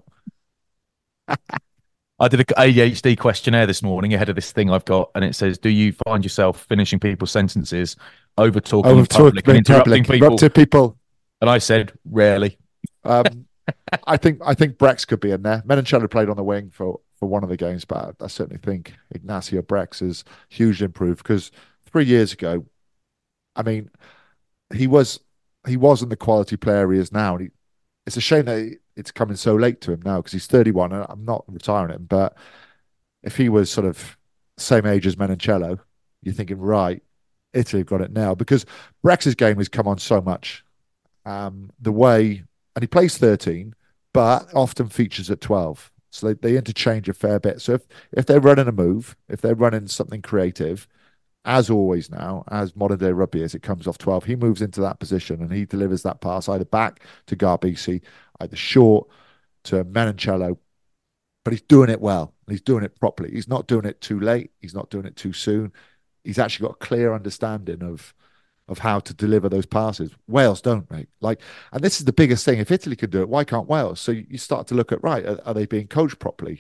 I did an ADHD questionnaire this morning ahead of this thing I've got, and it says, do you find yourself finishing people's sentences, over-talking in public and interrupting people? And I said, rarely. I think Brex could be in there. Menoncello played on the wing for one of the games, but I certainly think Ignacio Brex is hugely improved, because 3 years ago, I mean, he wasn't the quality player he is now. And it's a shame that it's coming so late to him now, because he's 31, and I'm not retiring him. But if he was sort of same age as Menoncello, you're thinking, right, Italy have got it now, because Brex's game has come on so much. The way, and he plays 13, but often features at 12. So they interchange a fair bit. So if they're running a move, if they're running something creative, as always now, as modern day rugby is, it comes off 12. He moves into that position and he delivers that pass either back to Garbisi, either short to Menoncello, but he's doing it well. He's doing it properly. He's not doing it too late. He's not doing it too soon. He's actually got a clear understanding of how to deliver those passes. Wales don't, mate. And this is the biggest thing. If Italy can do it, why can't Wales? So you start to look at, right, are they being coached properly?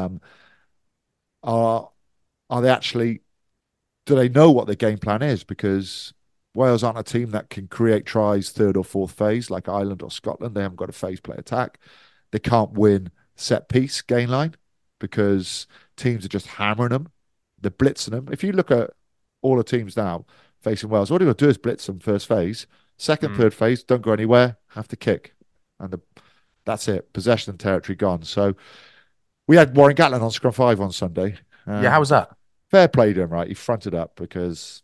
Are they actually, do they know what their game plan is? Because Wales aren't a team that can create tries third or fourth phase like Ireland or Scotland. They haven't got a phase play attack. They can't win set piece gain line because teams are just hammering them. They're blitzing them. If you look at all the teams now facing Wales, all they've got to do is blitz them first phase. Second, third phase, don't go anywhere, have to kick. And that's it. Possession and territory gone. So we had Warren Gatland on Scrum 5 on Sunday. Yeah, how was that? Fair play to him, right? He fronted up because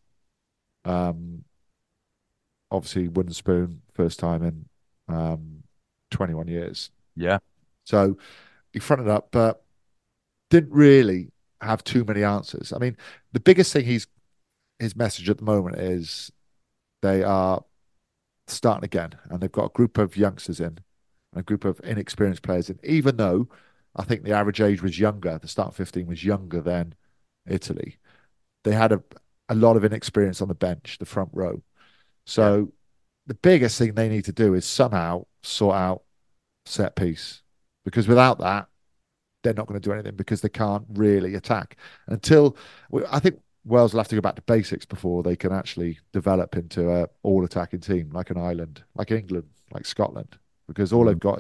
obviously wooden spoon, first time in 21 years. Yeah. So he fronted up, but didn't really have too many answers. I mean, the biggest thing his message at the moment is they are starting again, and they've got a group of youngsters in, and a group of inexperienced players in, even though I think the average age was younger, the start 15 was younger than Italy. They had a lot of inexperience on the bench, the front row. So the biggest thing they need to do is somehow sort out set piece, because without that, they're not going to do anything, because they can't really attack. I think Wales will have to go back to basics before they can actually develop into an all-attacking team like an Ireland, like England, like Scotland, because all they've got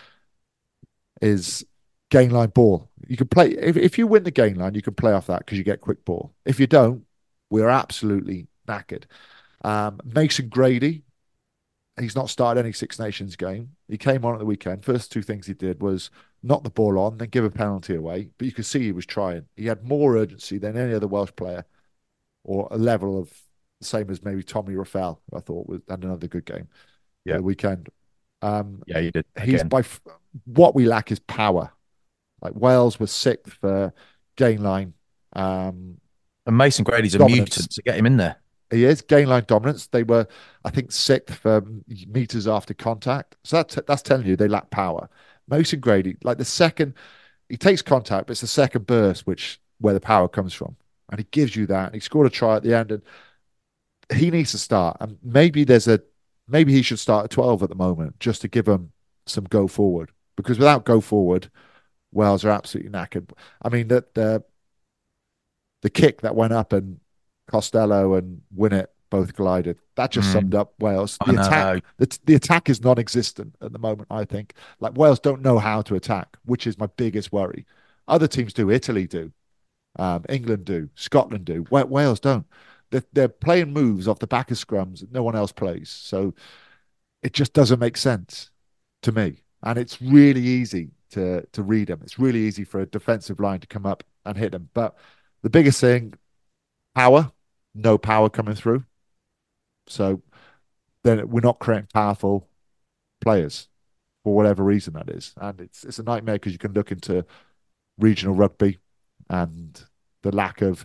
is gain line ball. You can play, if you win the gain line, you can play off that because you get quick ball. If you don't, we're absolutely knackered. Mason Grady, he's not started any Six Nations game. He came on at the weekend. First two things he did was knock the ball on, then give a penalty away. But you could see he was trying. He had more urgency than any other Welsh player, or a level of the same as maybe Tommy Raffel, who I thought had another good game at the weekend. Yeah, he did. He's what we lack is power. Like Wales was sixth for gain line. And Mason Grady's dominance. A mutant, to get him in there. He is gain line dominance. They were, I think, sixth for meters after contact. So that's telling you they lack power. Mason Grady, like the second, he takes contact, but it's the second burst where the power comes from, and he gives you that. And he scored a try at the end, and he needs to start. And maybe he should start at 12 at the moment just to give him some go forward, because without go forward, Wales are absolutely knackered. I mean, the kick that went up and Costello and Winnett both collided. That just summed up Wales. The attack is non-existent at the moment, I think. Like, Wales don't know how to attack, which is my biggest worry. Other teams do. Italy do. England do. Scotland do. Wales don't. They're playing moves off the back of scrums that no one else plays. So it just doesn't make sense to me. And it's really easy to read them. It's really easy for a defensive line to come up and hit them. But the biggest thing, power, no power coming through. So then we're not creating powerful players for whatever reason that is. And it's a nightmare because you can look into regional rugby and the lack of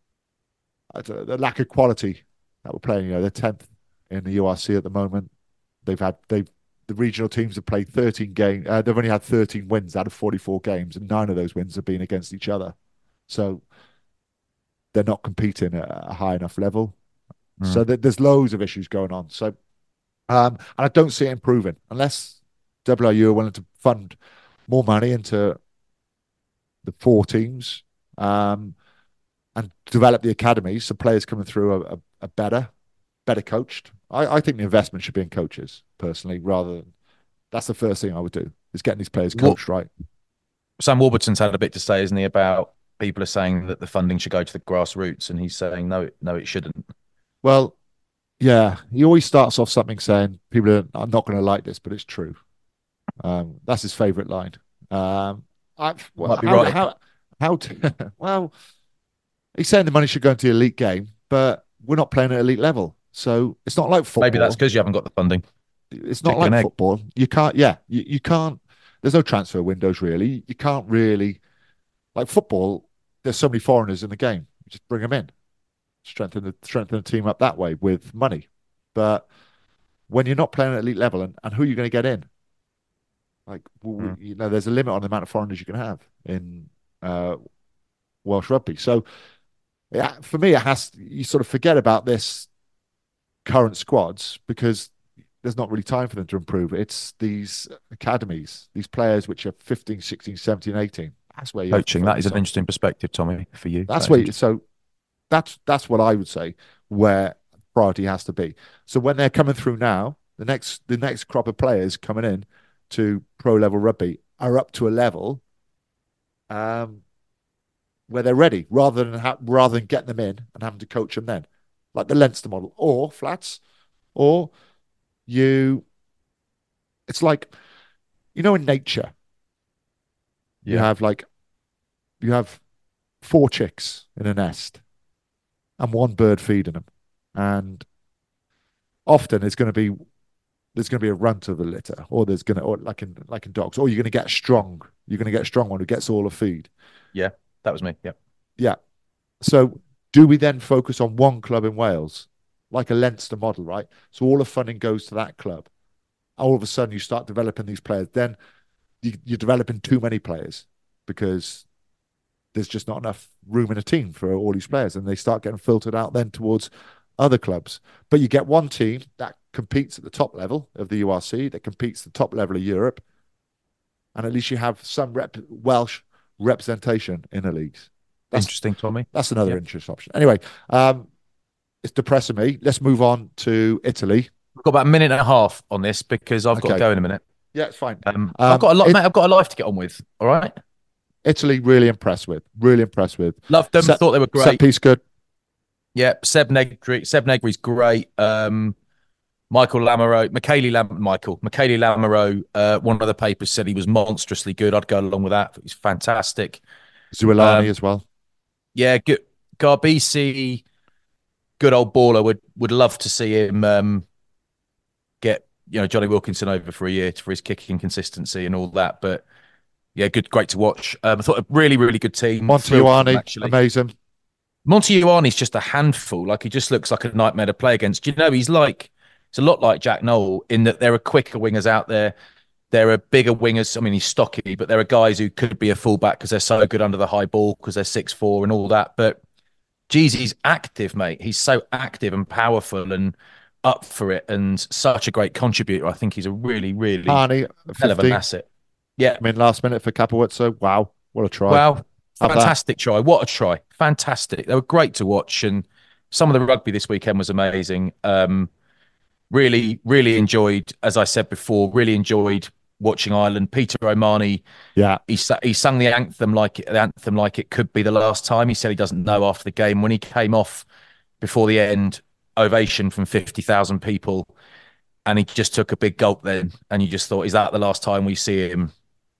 quality that we're playing. They're 10th in the URC at the moment. The regional teams have played 13 games. They've only had 13 wins out of 44 games, and 9 of those wins have been against each other. So they're not competing at a high enough level. So there's loads of issues going on. So, and I don't see it improving unless WRU are willing to fund more money into the 4 teams and develop the academies so players coming through are better coached. I think the investment should be in coaches, personally, rather than that's the first thing I would do, is getting these players coached right. Sam Warburton's had a bit to say, isn't he, about people are saying that the funding should go to the grassroots, and he's saying no, it shouldn't. Well, yeah, he always starts off something saying people are not going to like this, but it's true. That's his favourite line. Might be right. Well, he's saying the money should go into the elite game, but we're not playing at elite level. So it's not like football. Maybe that's because you haven't got the funding. It's not like football. You can't, you can't, there's no transfer windows really. You can't really, like football, there's so many foreigners in the game. You just bring them in. Strengthen the team up that way with money. But when you're not playing at elite level, and who are you going to get in? Like, there's a limit on the amount of foreigners you can have in Welsh rugby. So for me, you sort of forget about this current squads because there's not really time for them to improve. It's these academies, these players which are 15, 16, 17, 18. That's where you're coaching. That is an interesting perspective, Tommy, for you. That's what I would say where priority has to be. So when they're coming through now, the next crop of players coming in to pro level rugby are up to a level where they're ready, rather than getting them in and having to coach them then, like the Leinster model or flats, or it's like, in nature, you have 4 chicks in a nest and 1 bird feeding them, and often there's going to be a runt of the litter, or like in dogs, or you're going to get a strong one who gets all the feed. Yeah, that was me. Yeah. So do we then focus on one club in Wales, like a Leinster model, right? So all the funding goes to that club. All of a sudden you start developing these players. Then you're developing too many players because there's just not enough room in a team for all these players, and they start getting filtered out then towards other clubs. But you get one team that competes at the top level of the URC, that competes at the top level of Europe, and at least you have some Welsh representation in the leagues. That's interesting, Tommy. That's another interesting option. Anyway, it's depressing me. Let's move on to Italy. We've got about a minute and a half on this because I've got to go in a minute. Yeah, it's fine. I've got a lot, mate. I've got a life to get on with. All right. Italy, really impressed with. Loved them. Thought they were great. Set piece good. Yeah, Seb Negri's great. Michael Lamoureux, Michele Lamoureux, one of the papers said he was monstrously good. I'd go along with that. He's fantastic. Zuilani as well. Yeah, good. Garbisi, good old baller. Would love to see him get Johnny Wilkinson over for a year for his kicking consistency and all that. But yeah, great to watch. I thought a really, really good team. Montejuani, amazing. Montejuani's just a handful. Like, he just looks like a nightmare to play against. He's a lot like Jack Nowell in that there are quicker wingers out there. There are bigger wingers. I mean, he's stocky, but there are guys who could be a fullback because they're so good under the high ball because they're 6'4" and all that. But geez, he's active, mate. He's so active and powerful and up for it, and such a great contributor. I think he's a really, really hell of an asset. Yeah. I mean, last minute for Capowitzo. Wow. What a try. Wow. Fantastic try. What a try. Fantastic. They were great to watch. And some of the rugby this weekend was amazing. Really, really enjoyed, as I said before, really enjoyed watching Ireland. Peter O'Mahony, he sung the anthem like it could be the last time. He said he doesn't know after the game. When he came off before the end, ovation from 50,000 people, and he just took a big gulp then, and you just thought, is that the last time we see him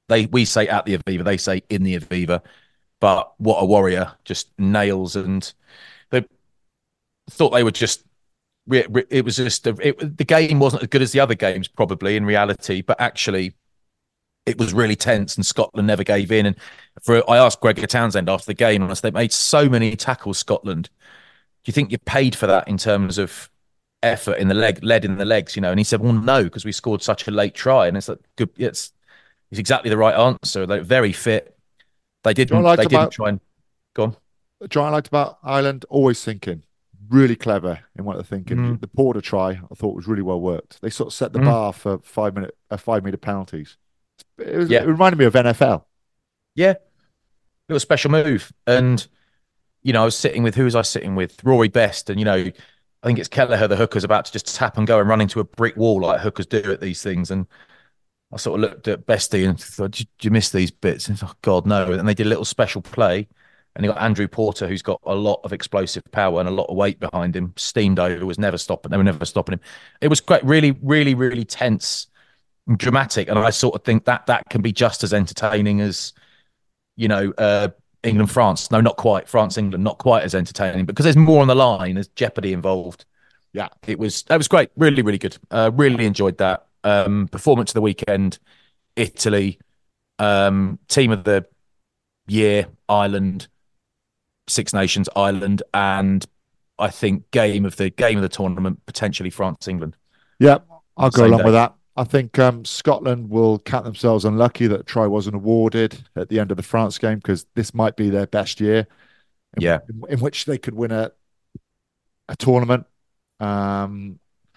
we say at the Aviva, they say in the Aviva. But what a warrior, just nails. And they thought they were just, it was just, the game wasn't as good as the other games probably in reality, but actually it was really tense and Scotland never gave in. And I asked Gregor Townsend after the game, and I said, they made so many tackles, Scotland. Do you think you're paid for that in terms of effort in the lead in the legs, And he said, well, no, because we scored such a late try. And it's like, good. It's exactly the right answer. They're very fit. They didn't try and go on. What I liked about Ireland, always thinking, really clever in what they're thinking. The Porter try, I thought, was really well worked. They sort of set the bar for 5-meter penalties. It reminded me of NFL. Yeah, it was a special move. And, I was sitting with, who was I sitting with? Rory Best. And, I think it's Kelleher, the hooker's about to just tap and go and run into a brick wall like hookers do at these things. And I sort of looked at Bestie and thought, did you miss these bits? And oh, God, no. And they did a little special play. And you got Andrew Porter, who's got a lot of explosive power and a lot of weight behind him, steamed over, they were never stopping him. It was quite really, really, really tense and dramatic. And I sort of think that can be just as entertaining as, England, France. No, not quite. France, England, not quite as entertaining, because there's more on the line. There's jeopardy involved. Yeah. That was great. Really, really good. Really enjoyed that. Performance of the weekend, Italy, team of the year, Ireland, Six Nations, Ireland, and I think game of the tournament, potentially France, England. Yeah, I'll go along with that. I think Scotland will count themselves unlucky that a try wasn't awarded at the end of the France game, because this might be their best year. In which they could win a tournament. The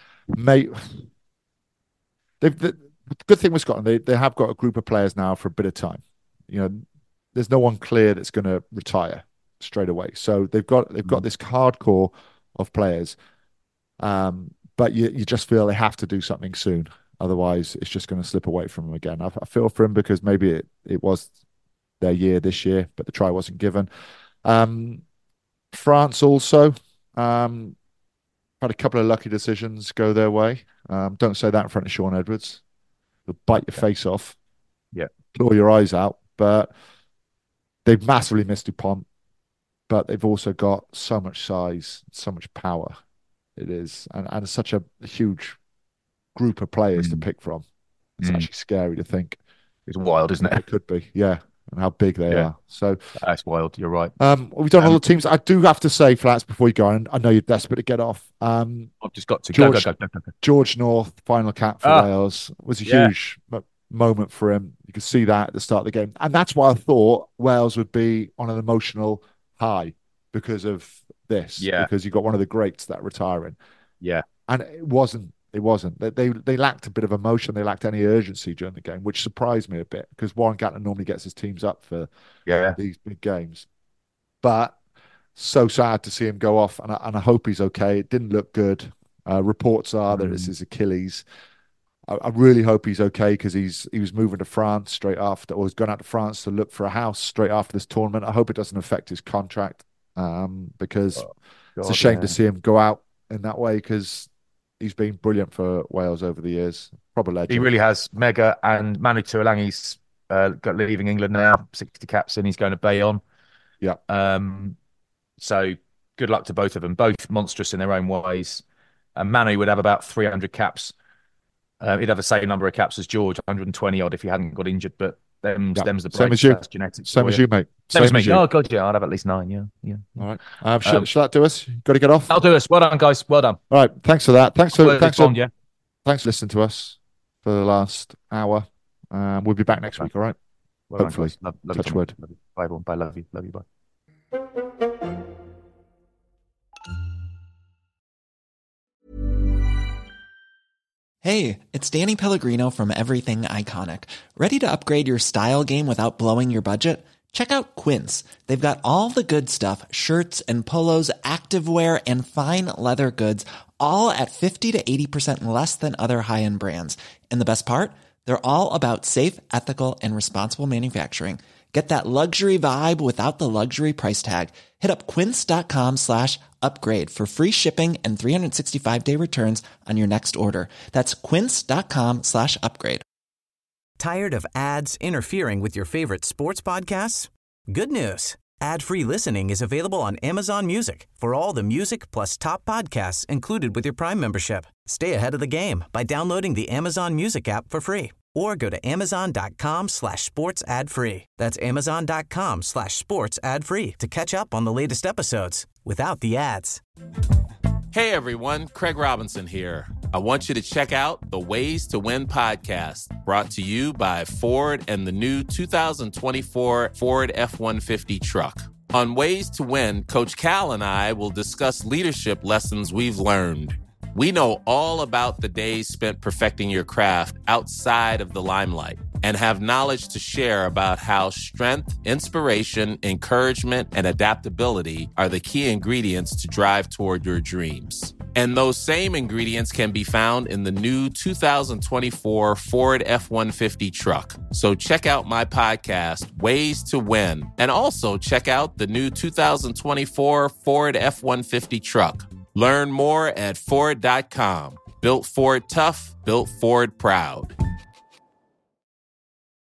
good thing with Scotland, they have got a group of players now for a bit of time. There's no one clear that's going to retire straight away. So they've got this hardcore of players, but you just feel they have to do something soon. Otherwise, it's just going to slip away from them again. I feel for him, because maybe it was their year this year, but the try wasn't given. France also had a couple of lucky decisions go their way. Don't say that in front of Sean Edwards. He'll bite your face off. Yeah. Claw your eyes out. But they've massively missed Dupont. But they've also got so much size, so much power. It is. And such a huge group of players to pick from. It's actually scary to think. It's wild, isn't it? It could be, yeah. And how big they are. So that's wild. You're right. We've done all the teams. I do have to say, Flats, before you go, and I know you're desperate to get off. I've just got to go. Go. George North, final cap for Wales, was a huge moment for him. You could see that at the start of the game, and that's why I thought Wales would be on an emotional high because of this. Yeah, because you got one of the greats that retiring. Yeah, and it wasn't. They lacked a bit of emotion. They lacked any urgency during the game, which surprised me a bit, because Warren Gatland normally gets his teams up for these big games. But so sad to see him go off, and I hope he's okay. It didn't look good. Reports are that it's his Achilles. I really hope he's okay, because he was moving to France straight after, or was going out to France to look for a house straight after this tournament. I hope it doesn't affect his contract, because it's a shame to see him go out in that way, because he's been brilliant for Wales over the years. Proper legend. He really has. Mega, and Manu Tuolangi's leaving England now. 60 caps in. He's going to Bayonne. Yeah. So good luck to both of them. Both monstrous in their own ways. Manu would have about 300 caps. He'd have the same number of caps as George, 120 odd if he hadn't got injured. But them's the break. Same as you. That's genetics. Same as you, mate. Same as me. Oh, God, yeah. I'd have at least 9, yeah. All right. Shall that do us? Got to get off? That'll do us. Well done, guys. Well done. All right. Thanks for that. Thanks for listening to us for the last hour. We'll be back next week, all right? Well hopefully. Love Touch wood. Bye, everyone. Bye. Love you. Bye. Hey, it's Danny Pellegrino from Everything Iconic. Ready to upgrade your style game without blowing your budget? Check out Quince. They've got all the good stuff, shirts and polos, activewear, and fine leather goods, all at 50 to 80% less than other high-end brands. And the best part? They're all about safe, ethical, and responsible manufacturing. Get that luxury vibe without the luxury price tag. Hit up quince.com/upgrade for free shipping and 365-day returns on your next order. That's quince.com/upgrade. Tired of ads interfering with your favorite sports podcasts? Good news. Ad-free listening is available on Amazon Music for all the music plus top podcasts included with your Prime membership. Stay ahead of the game by downloading the Amazon Music app for free or go to amazon.com/sports ad free. That's amazon.com/sports ad free to catch up on the latest episodes without the ads. Hey everyone, Craig Robinson here. I want you to check out the Ways to Win podcast, brought to you by Ford and the new 2024 Ford F-150 truck. On Ways to Win, Coach Cal and I will discuss leadership lessons we've learned. We know all about the days spent perfecting your craft outside of the limelight and have knowledge to share about how strength, inspiration, encouragement, and adaptability are the key ingredients to drive toward your dreams. And those same ingredients can be found in the new 2024 Ford F-150 truck. So check out my podcast, Ways to Win, and also check out the new 2024 Ford F-150 truck. Learn more at Ford.com. Built Ford tough, built Ford proud.